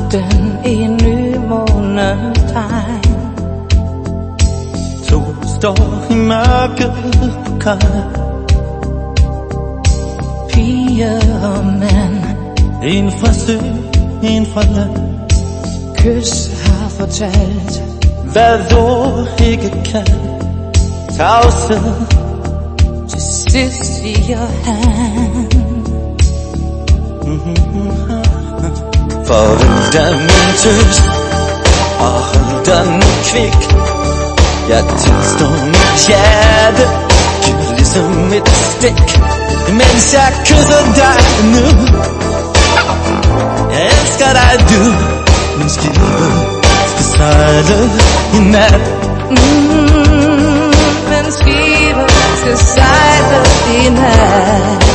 aften i en ny månetegn. To står i mørket på kaj. Piger og mænd, en fra sø, en fra land. kys har fortalt, hvad ord ikke kan. Tavshed til sidst siger han. Farvel da min tøs, og hold dig nu kvik. Jeg tilstår mit hjerte, giver ligesom et stik, mens jeg kysser dig nu. Jeg elsker dig du, men skibet skal sejle i nat. Men skibet skal sejle i nat.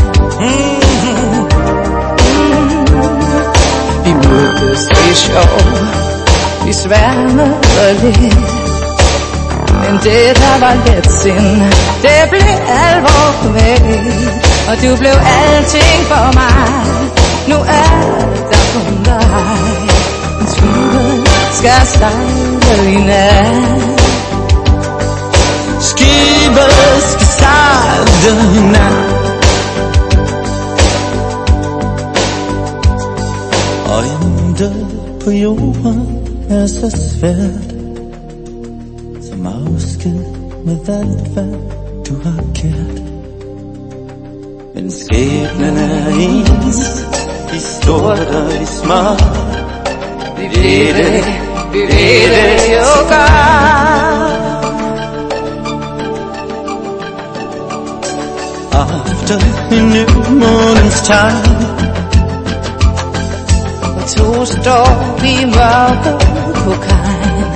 Vi mødtes i sjov, vi sværmede lidt, men det der var letsind, det blev alvor med. Og du blev alting for mig, nu er der kun dig. Men skibet skal sejle i nat. Skibet skal sejle i nat. Og intet på jorden er så svært som afsked med alt hvad du har kært. Men skæbnen er ens, i stort og i småt. Vi ved det jo godt. Aften i nymånens tegn, og to står i mørket på kajen.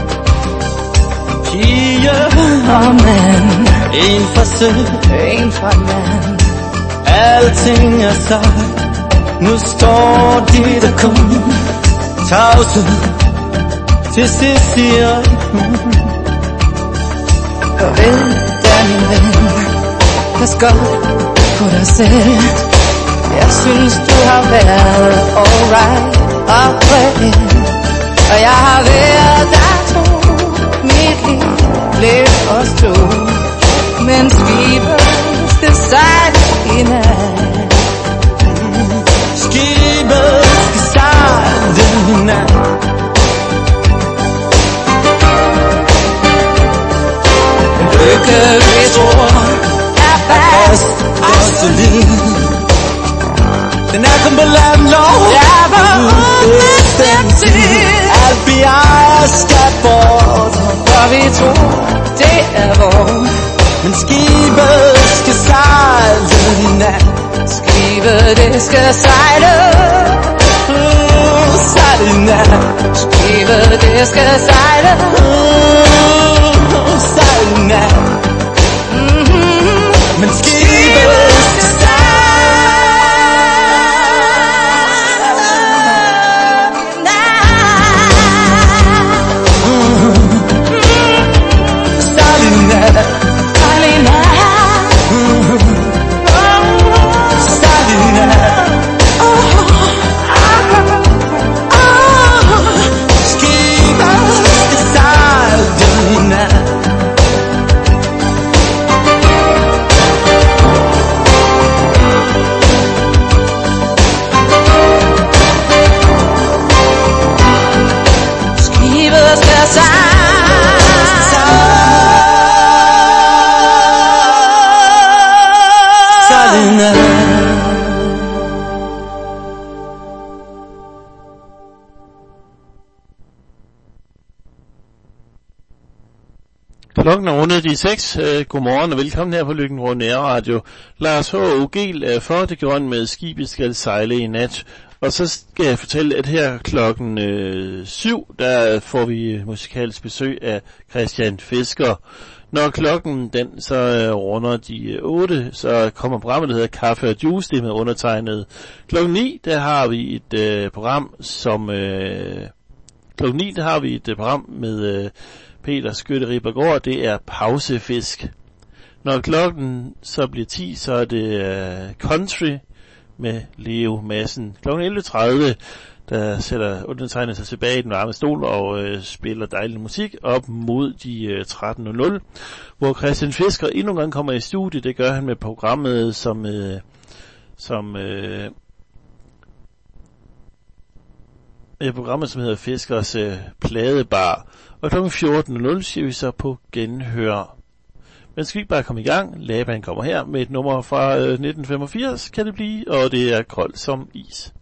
piger Og mand, en fra sø, en fra land. alting er sagt. Nu står de der kun tavse, til sidst siger Farvel da min ven, pas godt på dig selv. Jeg synes du har været alright og real, og jeg har været der tro. Mit liv blev os to, men skibet skal sejle i nat. skibet skal sejle i nat. Lykke vi tror er fast og solid. Den er kun på land lov, Der var ubestemt tid, alt vi ejer skal bort. for vi tror det er vores. Men skibet skal sejle i nat. Skibet det skal sejle, Sejle i nat. skibet det skal sejle. Sejle i nat. Men skibet skal sejle i nat. Sejle i nat. Skibet skal sejle i nat. Skibet skal sejle. Sejle i nat. Klokken er rundet de 6. Godmorgen og velkommen her på Lykken Rundt Nærradio. Lars H. Ogel for det grønne med skibet skal sejle i nat. Og så skal jeg fortælle, at her klokken 7, der får vi musikalsk besøg af Christian Fisker. Når klokken den så runder de 8, så kommer programmet, der hedder Kaffe og Juice, det med undertegnet. Klokken 9, der har vi et program med Peter Skytte Ribergaard, det er Pausefisk. Når klokken så bliver 10, så er det Country med Leo Madsen. Klokken 11.30, der sætter undertegnet sig tilbage i den varme stol og spiller dejlig musik op mod de 13.00, hvor Christian Fisker endnu en gang kommer i studiet. Det gør han med programmet, som programmet, som hedder Fiskers Pladebar. Og kl. 14.00 siger vi så på genhør. Men skal vi ikke bare komme i gang? Laban kommer her med et nummer fra 1985, kan det blive, og det er Kold som is.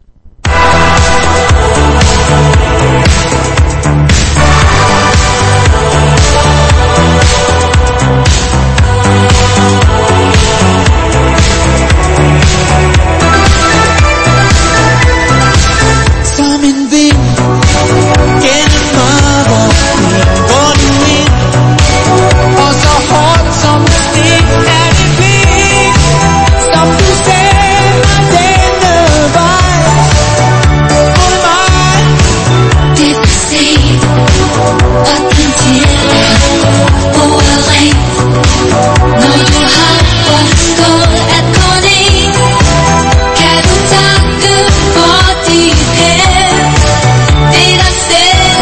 Som en vind gennem mørker går du ind, og så hårdt som det er det blik, som du sender denne vej mod mig. Det er for sent, og den tjener ordet rent, når du har forstået at gå ned, kan du takke for dit held. Det er dig selv.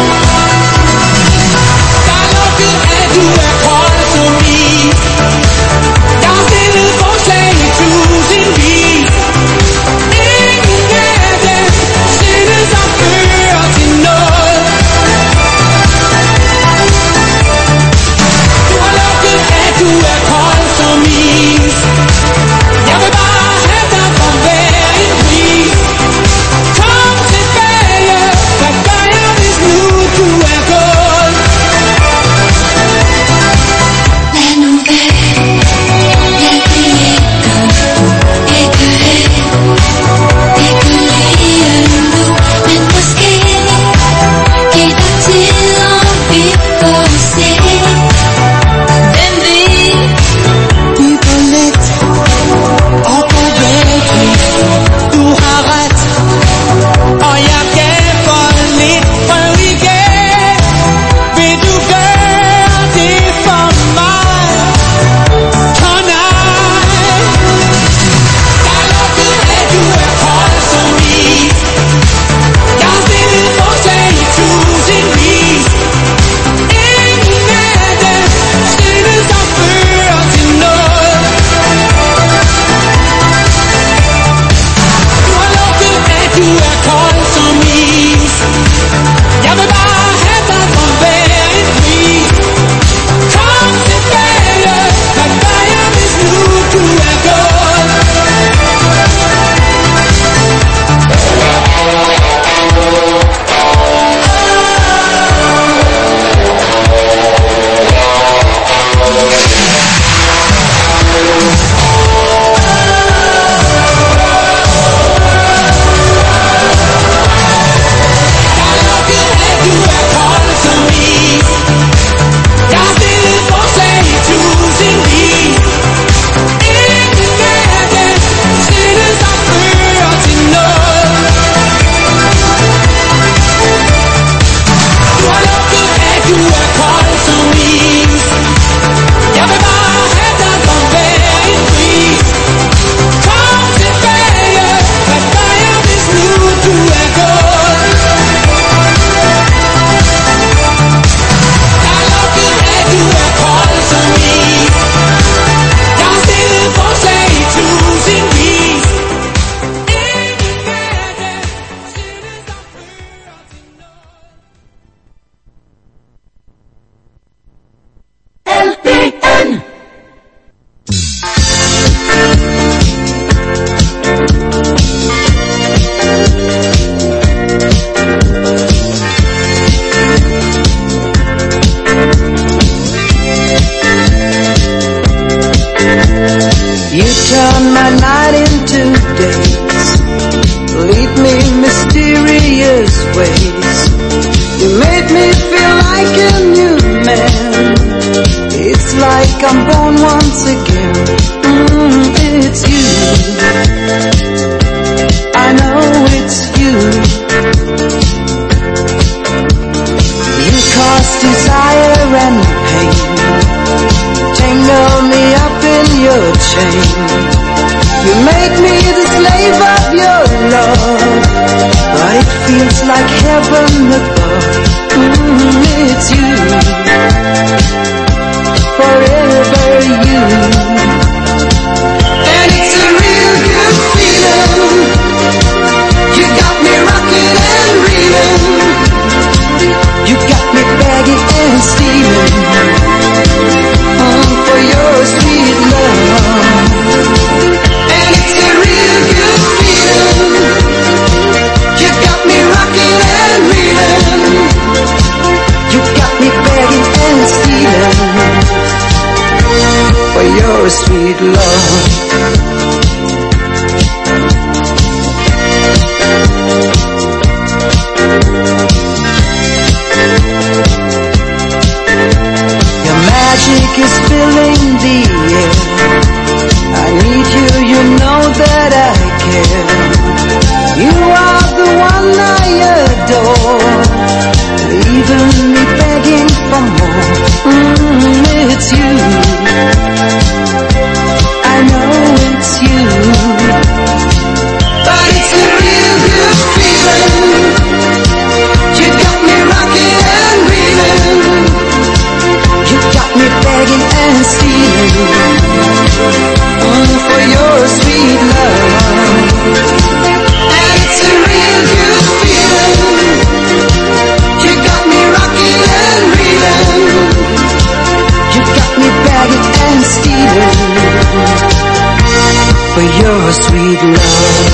Der er lukket af, du er kold som is. Jeg har stillet forslag i tusindvis. Ingen af dem synes at føre til noget. Du har lukket af, du er kold som is. Jeg vil bare have dig for hver en pris. Kom tilbage, hvad gør jeg hvis nu du er gået? Lad nu være, lad det ikke hen, ikke lige nu, men måske giv dig tid og vi får se. Hvem ved? Vi går let og på væggen, du har ret, og jeg gaber lidt prøv igen. Vil du gøre det for mig? Tonight. Der er lukket af, du er kold som is. Jeg har stillet forslag i tusindvis. Ingen af dem synes at føre til noget. Du har lukket af, du er kold som is. Jeg vil bare have dig for hver en pris. Kom tilbage, hvad gør jeg hvis nu du er gået? You make me the slave of your love, right? feels like heaven above. It's you, forever you. And it's a real good feeling. You got me rocking and reeling. You got me begging and stealing. For your sweet love. And it's a real good feeling. You got me rocking and reeling. You got me begging and stealing. For your sweet love. Magic is filling the air. I need you, you know that I care. You are the one I adore, leaving me begging for more. It's you, I know it's you. But it's a real good feeling. You got me rocking and reeling. You got me begging and stealing for your sweet love. And it's a real good feeling. You got me rocking and reeling. You got me begging and stealing for your sweet love.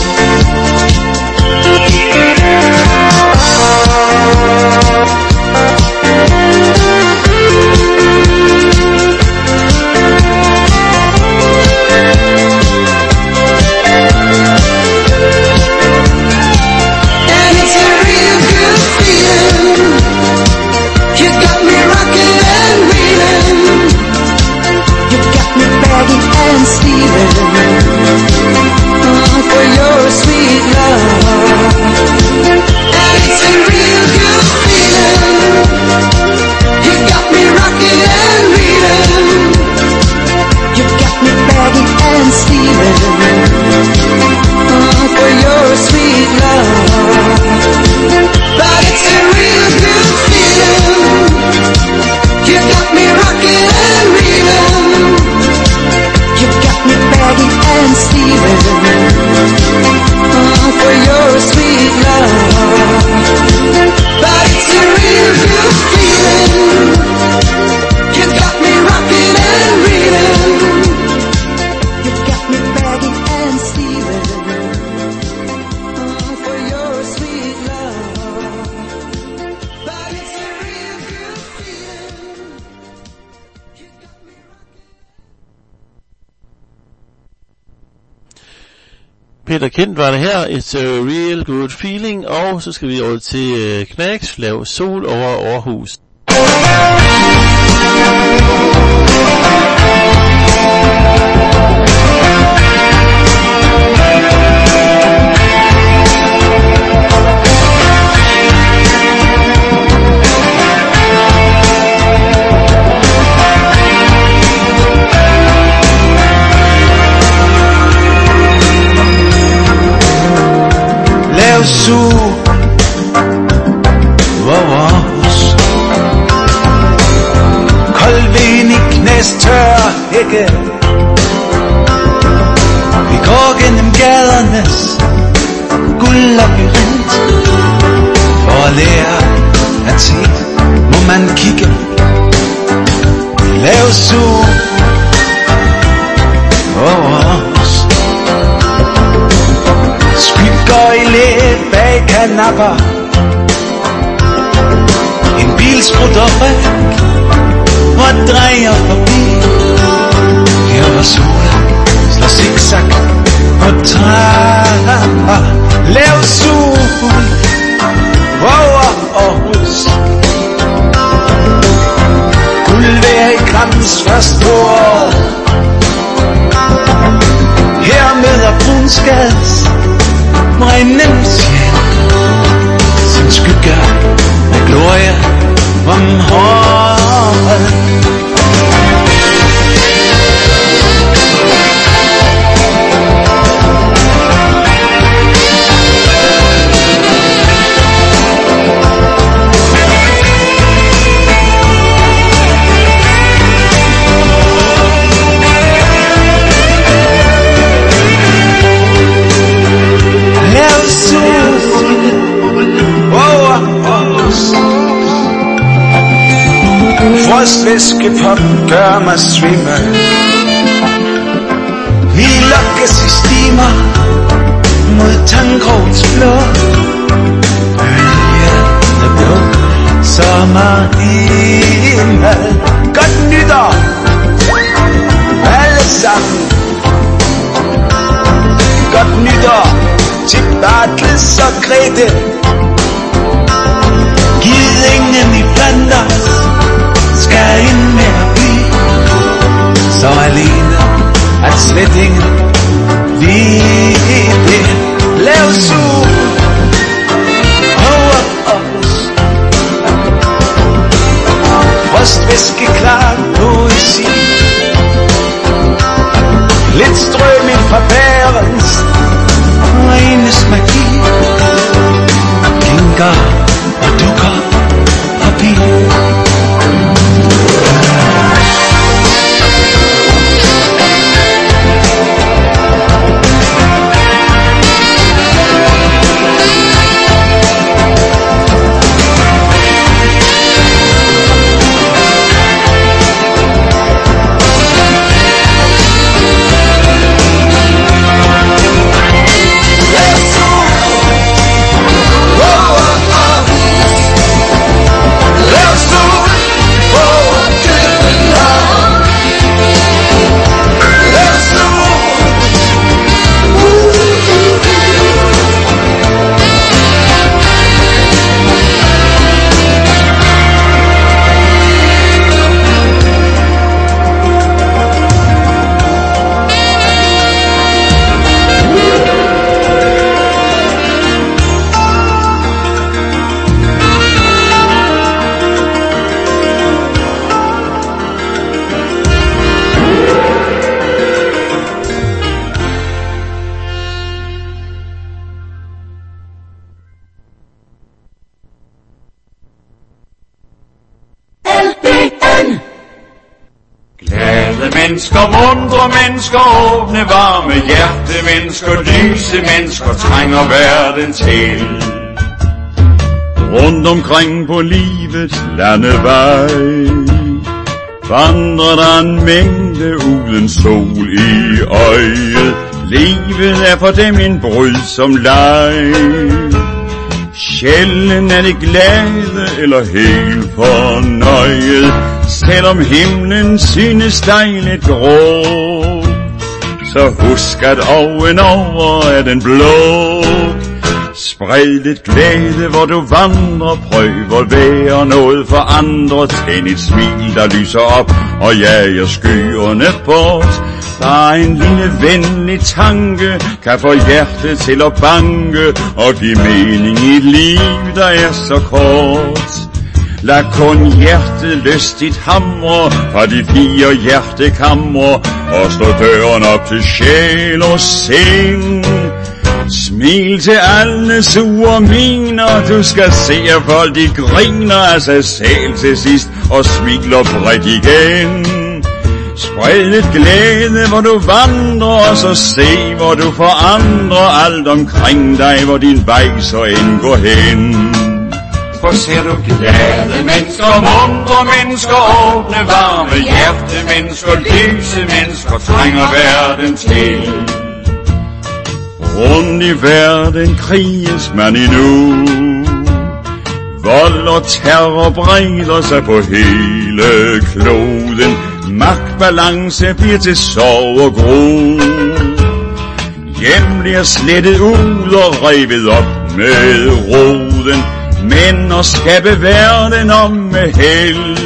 Peter Kent var det her, It's a Real Good Feeling, og så skal vi over til Knacks, Lav Sol over Aarhus. Sol over os. Kold vind i knæstør hække. Vi går gennem gadernes guldlabyrint. For at lære at se, må man kigge. Lav sol over os. Skygger i læ bag kanapper. En bil sprutter væk og drejer forbi. Her hvor solen slår zigzag og trapper. Lav sol over Aarhus. Guldvejr i Grams første år. Her møder Brunskads brændende sjæl sin skygge af glorie om håret. og gør mig svimmel. Vi lokkes i stimer mod Tangrovs blå. Bølgen er blå, sommerhimmel. Godt nytår, alle sammen. Godt nytår til Bartels og Grete. Giv ingen i Flanders skal ind med at blive så alene, at slet ingen vil lave sol over os. Frostvæske klar poesi, lidt strøm fra bærens og enes magi. Klinker og dukker forbi. Mennesker, mundre mennesker, åbne, varme hjertemennesker, lyse mennesker trænger verden til. Rundt omkring på livets landevej vandrer der en mængde uden sol i øjet. Livet er for dem en brydsom leg. Sjældent er det glade eller helt fornøjet, selvom himlen synes dig lidt grå. Så husk at oven over er den blå. Spred lidt glæde, hvor du vandrer, prøv at være noget for andre. Tænd et smil, der lyser op og jager skyerne bort. Bare en lille venlig tanke kan få hjertet til at banke og give mening i et liv, der er så kort. Lad kun hjertet lystigt hamre fra de 4 hjertekamre og slå døren op til sjæl og sind. Smil til alle sure miner, du skal se at folk de griner af sig selv til sidst og smiler bredt igen. Spred lidt glæde, hvor du vandrer, og så se, hvor du forandrer alt omkring dig, hvor din vej så end går hen. For ser du glade mennesker, mundre mennesker, åbne, varme hjertemennesker, lyse mennesker trænger verden til. Rundt i verden kriges man endnu. Vold og terror breder sig på hele kloden. Magtbalance bliver til sorg og gro. Hjem bliver slettet ud og revet op med roden. Men at skabe verden om med held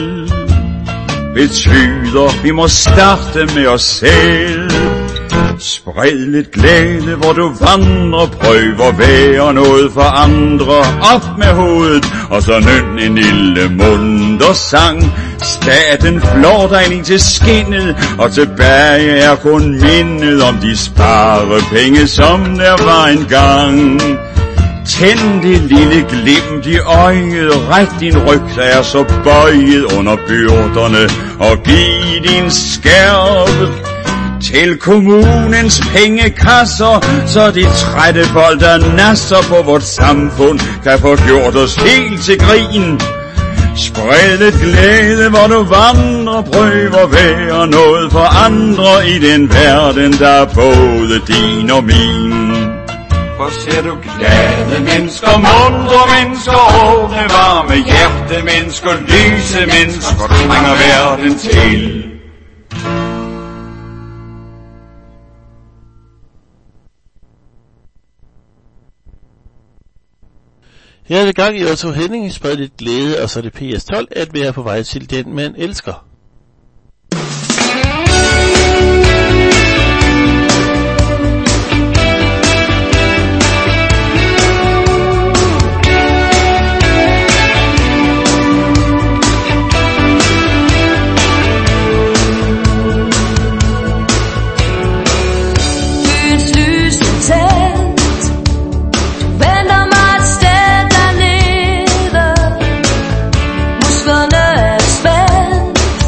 betyder, vi må starte med os selv. Spred lidt glæde, hvor du vandrer, prøv at være noget for andre. Op med hovedet, og så nyn en lille munter sang. Staten flår dig lige til skinnet, og tilbage er kun mindet om de sparepenge, som der var engang. Tænd det lille glimt i øjet, ret din ryg, der er så bøjet under byrderne, og giv din skærp til kommunens pengekasser, så de trætte folk, der nasser på vort samfund, kan få gjort os helt til grin. Spred lidt glæde, hvor du vandrer, prøv at være noget for andre i den verden, der er både din og min. Hvor ser du glade mennesker, muntre mennesker, åbne varme hjerte mennesker, lyse mennesker, trænger verden til. Her er det gang i Otto Henning, spred lidt glæde, og så er det PS12 at være på vej til den, man elsker. Musklerne er spændt,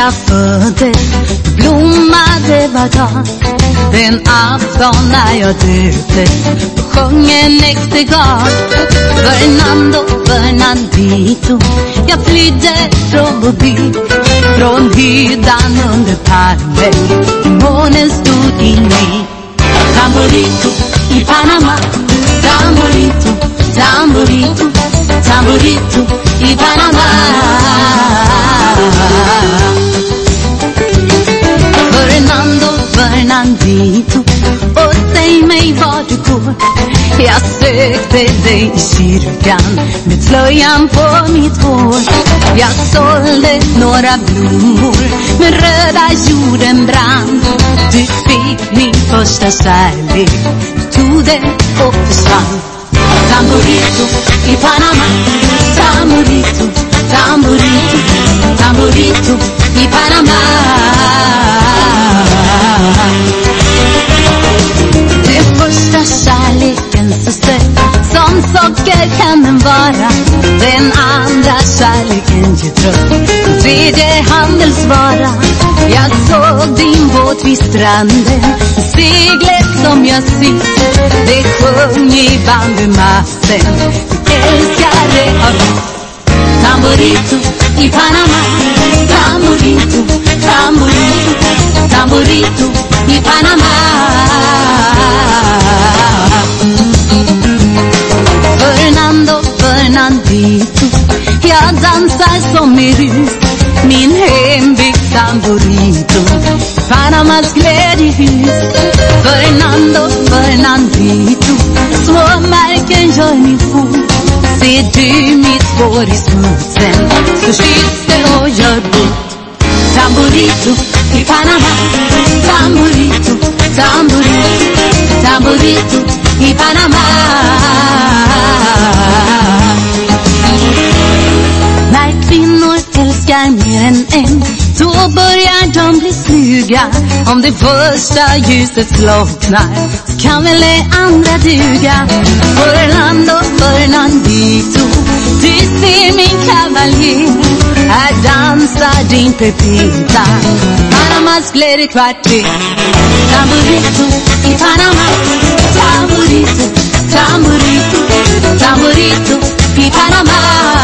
jag föddes, blommade var dag. Den afton när jag döptes, sjöng en extegat. Fernandito, jag flydde från vår by, från hyddan under palmen, månen stod i mig. Tamborito i Panama, tamborito, tamborito, tamborito i Panama. Fernandito, och säg mig var du går. Jag sökte dig i kyrkan med slöjan på mitt hår. Jag sålde några blommor, men röda jorden brann. Du fick min första kärlek, du tog det och försvann. Tamborito i Panama, tamborito, tamborito, tamborito i Panama. Det första kärleken så söt, som socker kan den vara. Den andra kärleken ger tröst, den tredje handelsvara. Jag såg din båt vid stranden, seglet som jag sytt, det sjöng i bambumasten, älskare av oss. Tamborito i Panama, tamborito, tamborito, tamborito i Panama. Fernandito, jag dansar som i rus, min hembygd tamborito, Panamas glädjehus. Fernandito, små märken gör min fot. Ser du mitt spår i smutsen, så kyss det och gör bort. Tamborito i Panama, tamborito, tamborito, tamborito i Panama. När kvinnor älskar mer än en, då börjar de bli sluga. Om det första ljuset slocknar, så kan väl det andra duga. Fernandito, du ser min kavaljer, här dansar din Pepita, Panamas glädjekvarter. Tamborito i Panama, tamborito, tamborito, tamborito i Panama.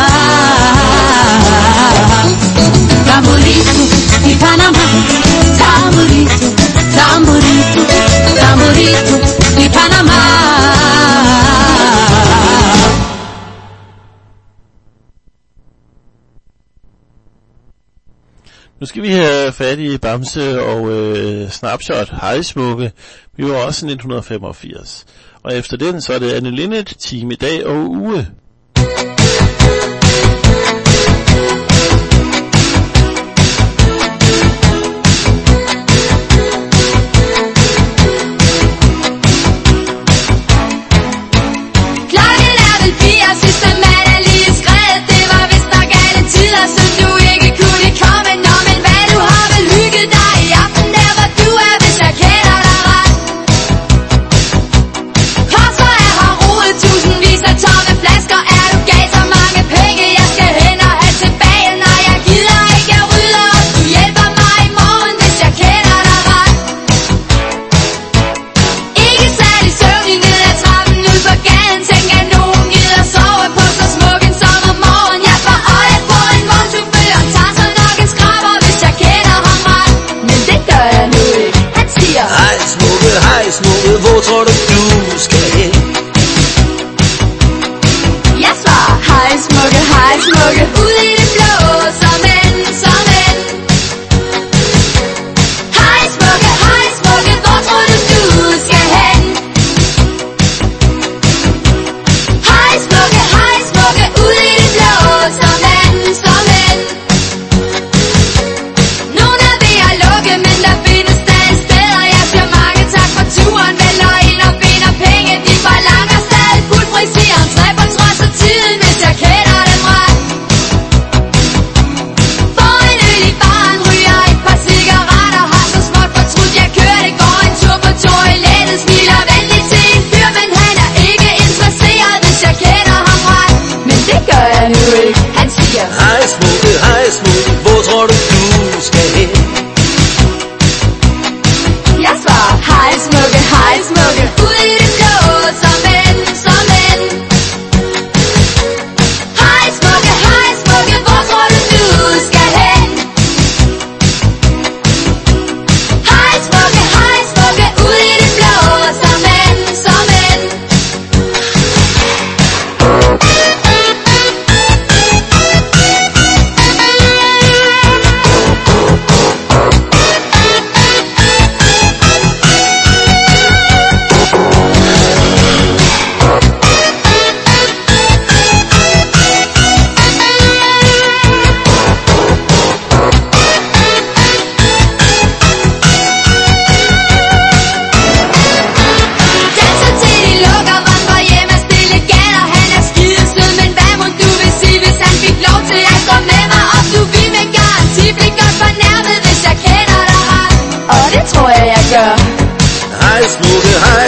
Tamborito i Panama, tamborito, tamborito, tamborito i Panama. Nu skal vi have fat i Bamse og Snapshot, Hej Smukke. Vi var også 1985. Og efter den, så er det Anne Linnet, Time, Dag og Uge. Hvor tror du skal hen? Jeg svarer hej smukke, ud i det blå, som en, som en. Hej smukke, hvor tror du skal hen? Hej smukke, ud i det blå, som en, som en. Nogle er ved at lukke, men der findes stadig steder. Jeg siger mange tak for turen, vælger ind og finder penge. De forlanger stadig fuld pris i entré på trods af tiden, hvis jeg kender dem ret. Får en øl i baren, ryger et par cigaretter, har så småt fortrudt, jeg kørte, går en tur på toilettet, smiler venligt til en fyr, men han er ikke interesseret, hvis jeg kender ham ret. Men det gør jeg nu ikke, han siger Hej smukke, hvor tror du skal hen?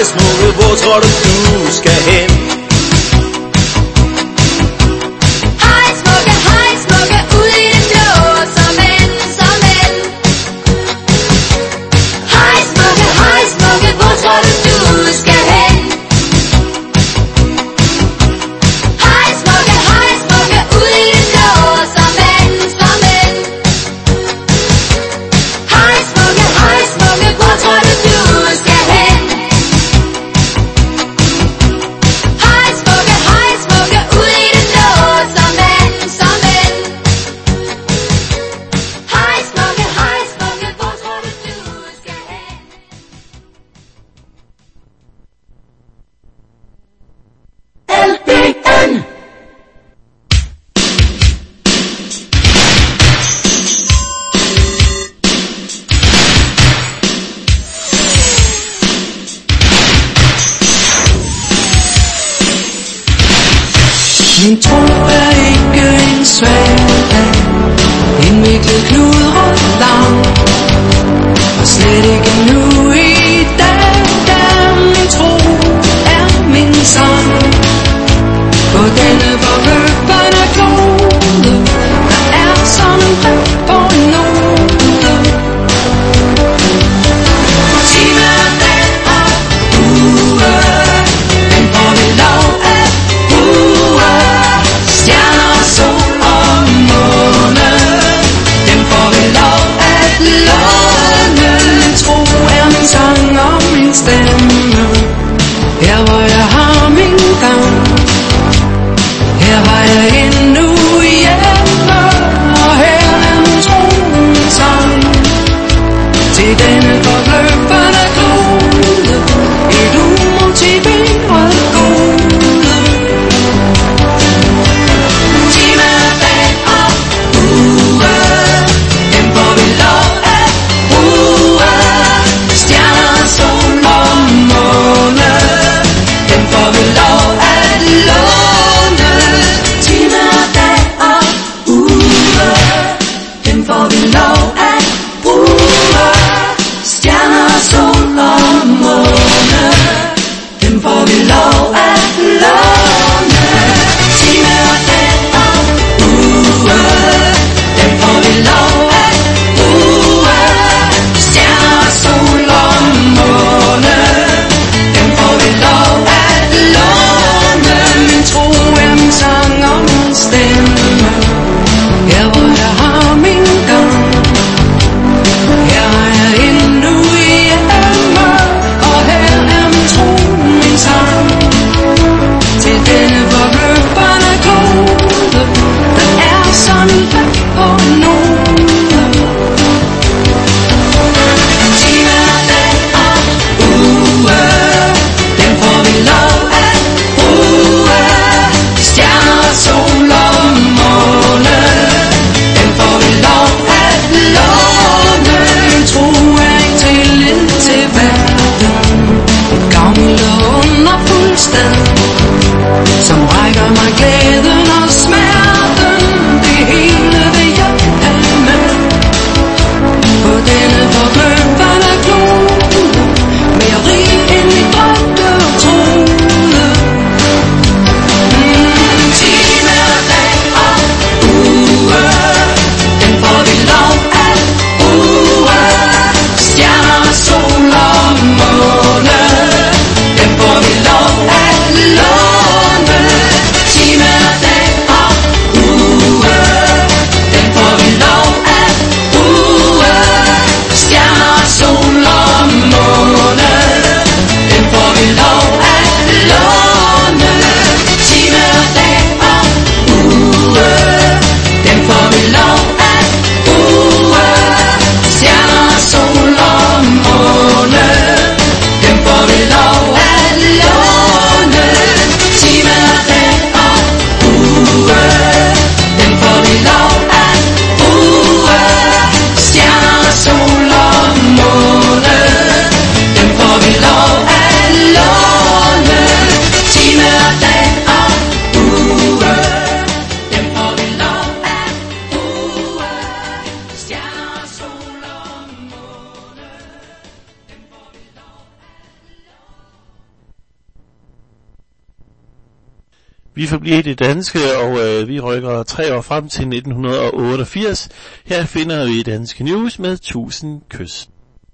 hej smukke, hvor tror du du skal hen? Hej smukke, ud i det blå, som end. Hej smukke, hvor tror du du skal hen? Hej smukke, ud i det blå, som end. Hej smukke, hvor tror du du skal hen? Hej smukke, ud i det blå, som end. Hej smukke, hvor tror du du skal hen? LPN. Min tro er ikke en svag, indviklet knudret lang, og slet ikke nu i dag, da min tro er min sang. På denne forløbende klode, der er som en brev på en node. Time og dag og uge, den får vi lov at bruge. Stjerner, sol og måne, dem får vi lov at låne. Tro er min Vi forbliver i det danske, og vi rykker 3 år frem til 1988. Her finder vi danske news med 1000 kys.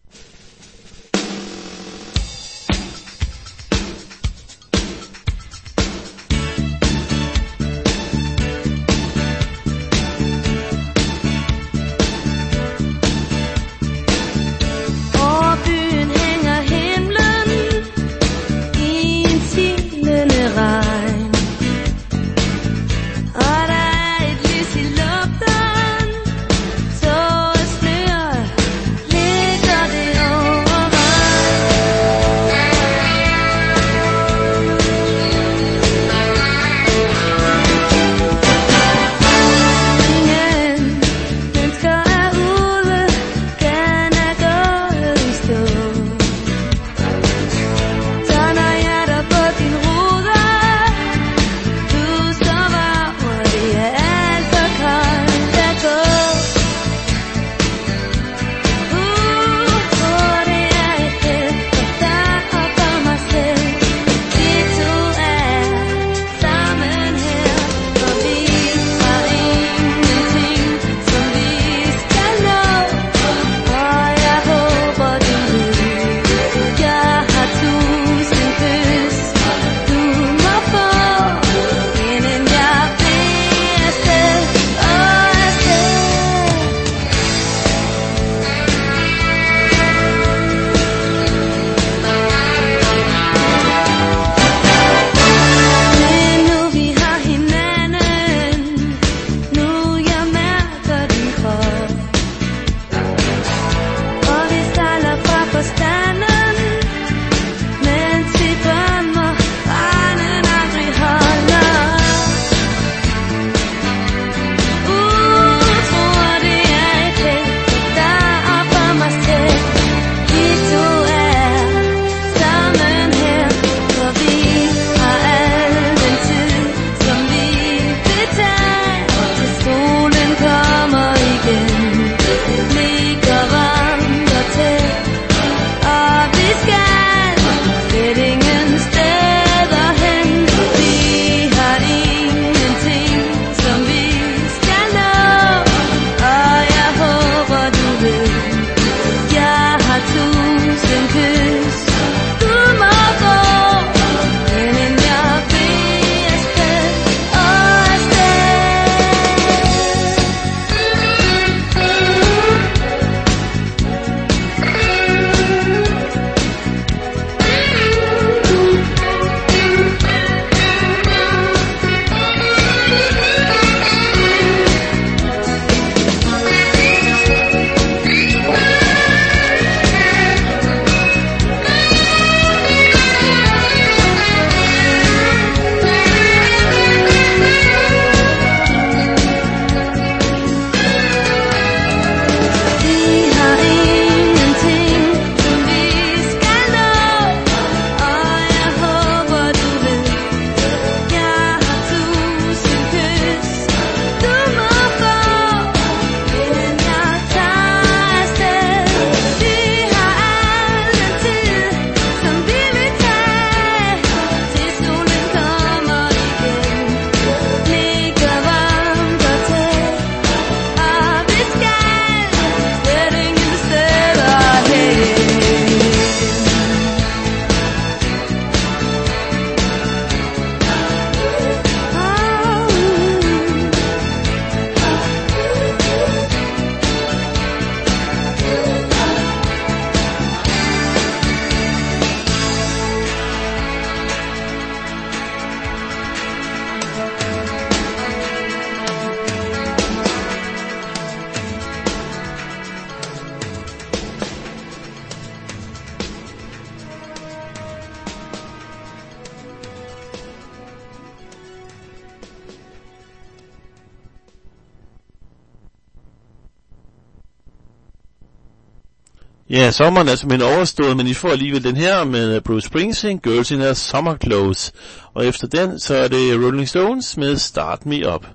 Ja, sommeren er simpelthen overstået, men I får alligevel den her med Bruce Springsteen, Girls in Their Summer Clothes. Og efter den, så er det Rolling Stones med Start Me Up.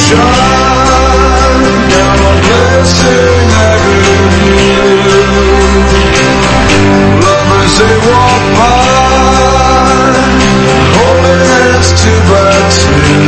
shine down on Blessing Avenue. Lovers they walk by, holding hands two by two.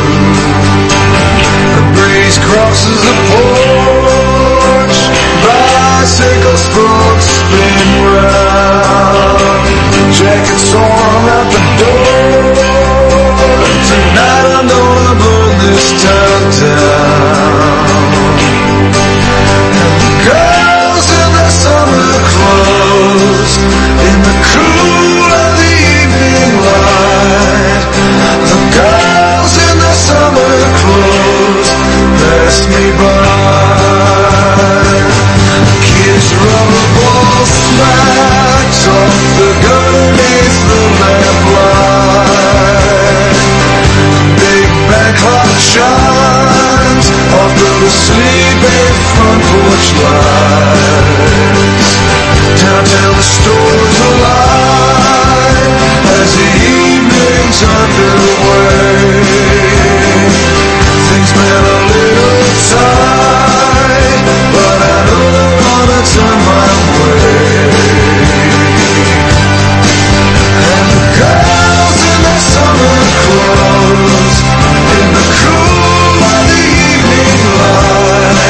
The breeze crosses the porch, bicycle spokes spin round. Jackets on at the door. Tonight I'm gonna burn this town down. And the girls in their summer clothes, in the cool of the evening light. The girls in their summer clothes pass me by. Kids rubber ball smacks off the gun beneath the lamplight. Big back clock shines off the sleeping front porch lights. Downtown the stores alive as the evening's underway. Things been a little tight, but I know they're gonna turn my way. And the girls in their summer clothes, in the cool of the evening light.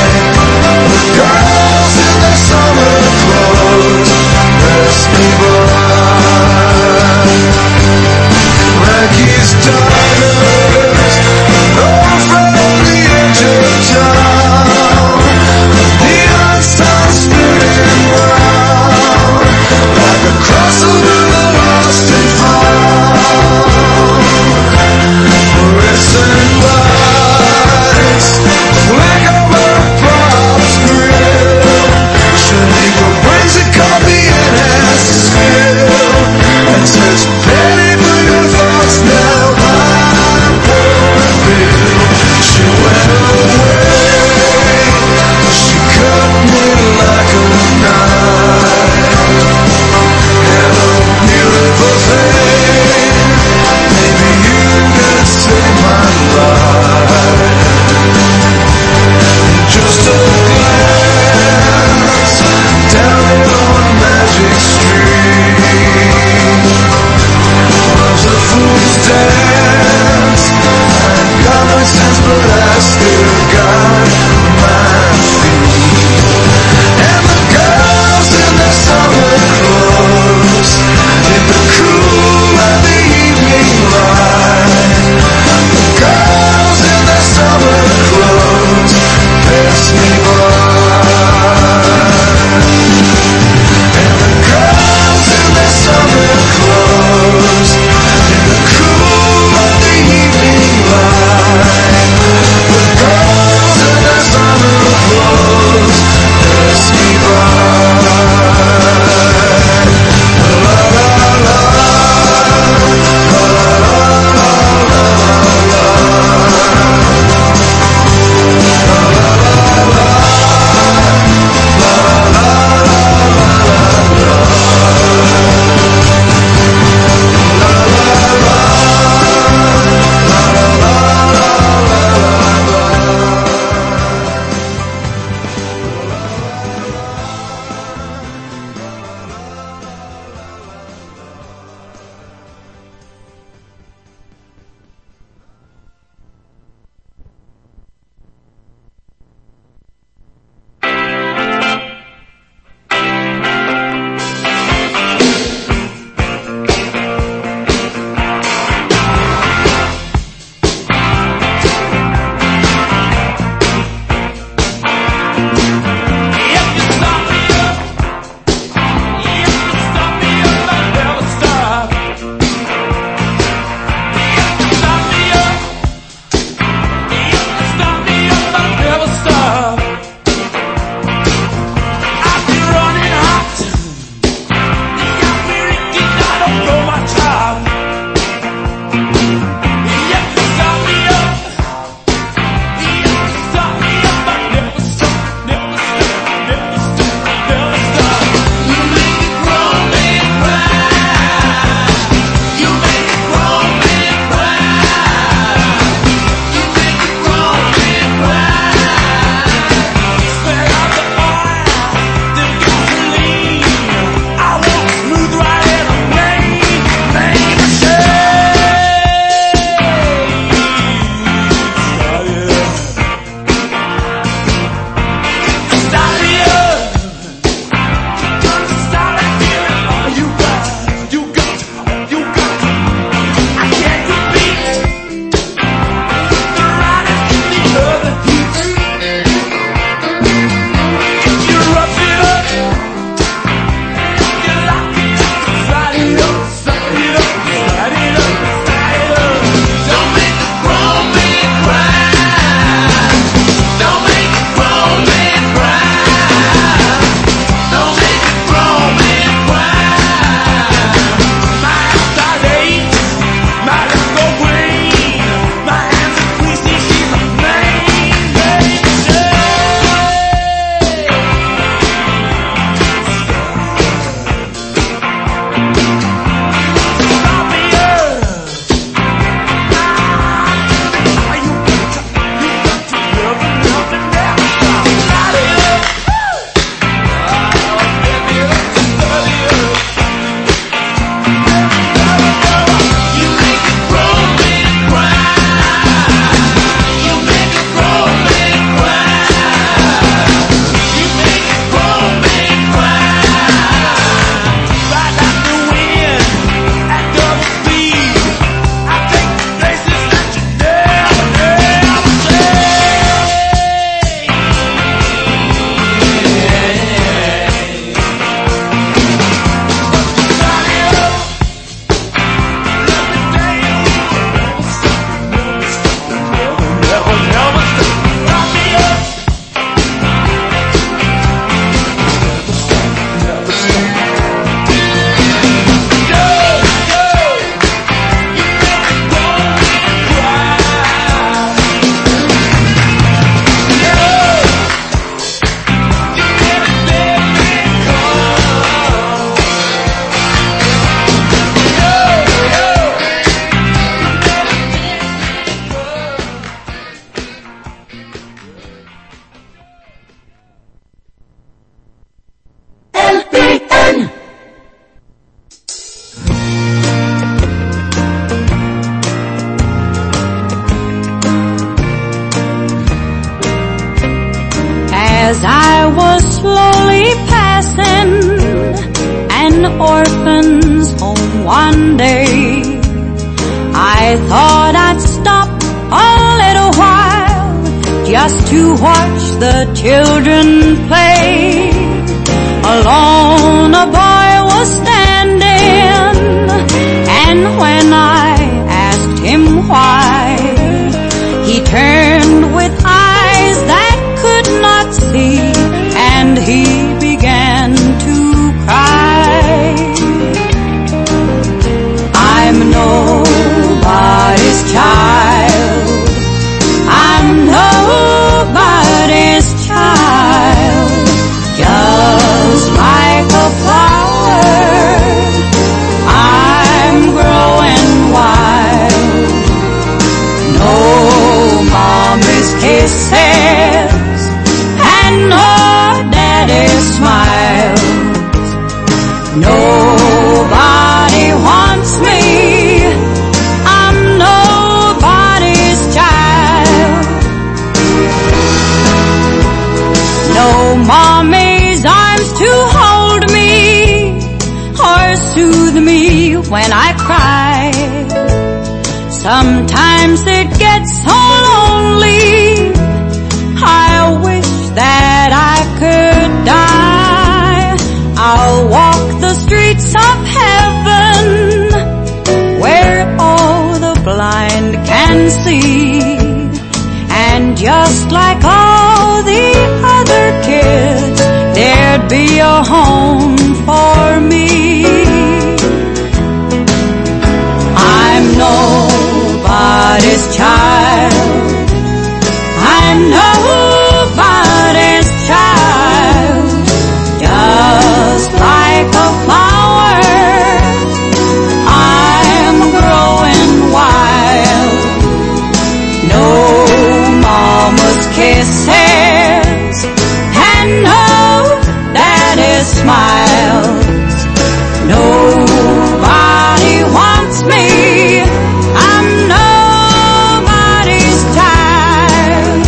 orphan's home one day. I thought I'd stop a little while just to watch the children play. Alone a boy was standing, and when I asked him why, he turned with eyes that could not see, and he began to cry. I'm nobody's child, I'm nobody's child, just like a flower, I'm growing wild. No mommy's kisses and no daddy's smiles. Nobody wants me, I'm nobody's child. No mommy's arms to hold me or soothe me when I cry. Sometimes it gets so lonely, I wish that I could die. I'll walk the streets of heaven where all the blind can see, and just like all the other kids, there'd be a home for me. I'm nobody's child, I'm nobody's child, just like a flower, I'm growing wild. No mama's kisses and no daddy's smiles. Nobody wants me, I'm nobody's child.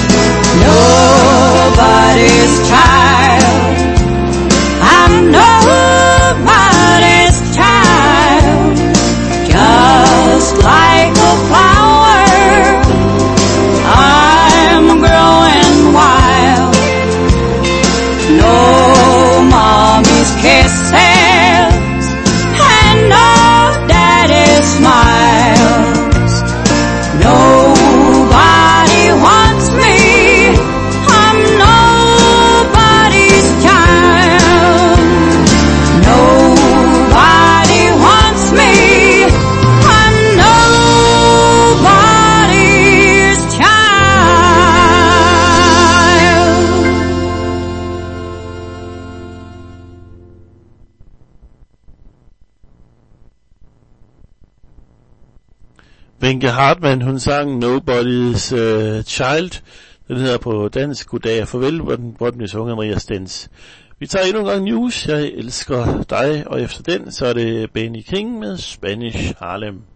Nobody's child, I'm nobody's child, just like a flower, I'm growing wild. No mommy's kisses and no daddy's smiles. Nobody wants me, I'm nobody's child. Nobody wants me, I'm nobody's child. Wenche Hartmann, hun sang Nobody's Child. Den hedder på dansk Goddag og Farvel, hvor den bliver sunget af Maria Stens. Vi tager endnu en gang news. Jeg elsker dig, og efter den, så er det Benny King med Spanish Harlem.